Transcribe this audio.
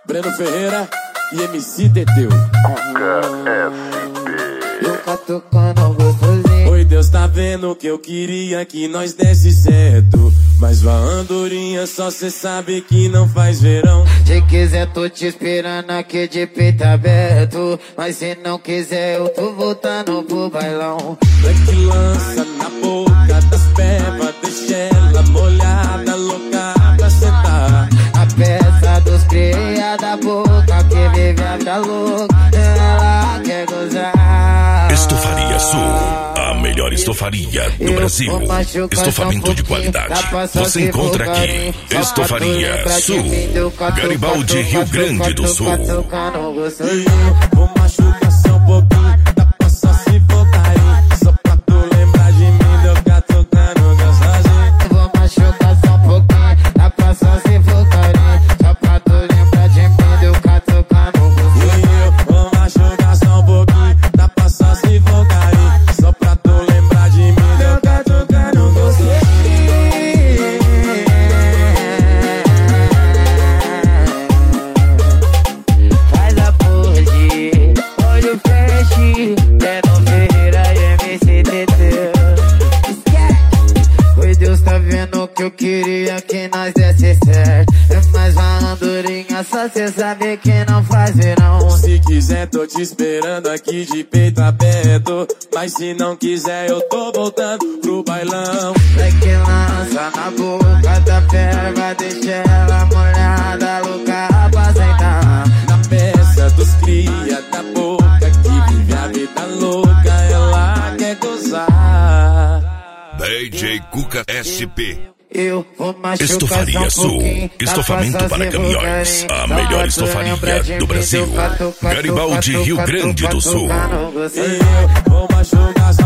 Breno Ferreira e MC Teteu. Eu catucando gostosinho. Oi, Deus, tá vendo que eu queria que nós desse certo, mas vá andorinha, só cê sabe que não faz verão. Se quiser tô te esperando aqui de peito aberto, mas se não quiser eu tô voltando pro bailão. Black lança na boca das pebas, deixa ela molhada, louca pra sentar. A peça dos cria da boca que vive a vida louca, ela quer gozar. Estofaria Sul, a melhor estofaria do Brasil. Estofamento de qualidade você encontra aqui. Estofaria Sul, Garibaldi, Rio Grande do Sul. Vou machucar só um pouquinho, dá pra só se voltar aí. Só pra tu lembrar de mim, de eu ficar tocando gostosinho. Vou machucar só um pouquinho, dá pra só se voltar aí. Só pra tu lembrar de mim, de eu ficar tocando gostosinho. Vou machucar só um pouquinho, dá pra só se voltar aí. Só pra tu lembrar de mim, de eu ficar tocando gostosinho. Faz a pose, olho feche, Breno Ferreira e MC Teteu. Oi, Deus, tá vendo que eu queria que nós desse certo, mas a andorinha só cê sabe que não faz verão. Se quiser tô te esperando aqui de peito aberto, mas se não quiser eu tô voltando pro bailão. Black lança na boca da perva, deixa ela molhada, louca pra sentar. Na peça dos cria da boca que vive a vida louca, ela quer gozar. DJ Cuca SP. Eu vou machucar Estofaria só um Sul, pouquinho, estofamento dá pra para só caminhões. se A voltar, melhor só estofaria pra tu lembrar do de Brasil. mim, Garibaldi, Rio Grande do Sul. Eu vou machucar